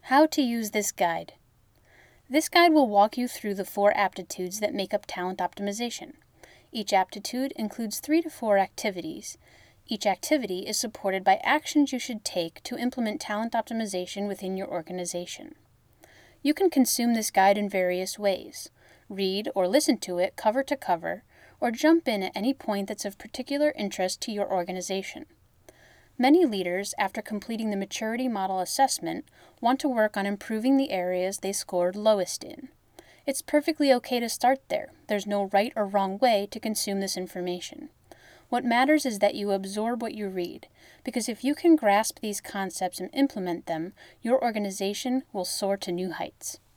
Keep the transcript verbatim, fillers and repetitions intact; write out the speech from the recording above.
How to use this guide. This guide will walk you through the four aptitudes that make up talent optimization. Each aptitude includes three to four activities. Each activity is supported by actions you should take to implement talent optimization within your organization. You can consume this guide in various ways. Read or listen to it cover to cover, or jump in at any point that's of particular interest to your organization. Many leaders, after completing the Maturity Model Assessment, want to work on improving the areas they scored lowest in. It's perfectly okay to start there. There's no right or wrong way to consume this information. What matters is that you absorb what you read, because if you can grasp these concepts and implement them, your organization will soar to new heights.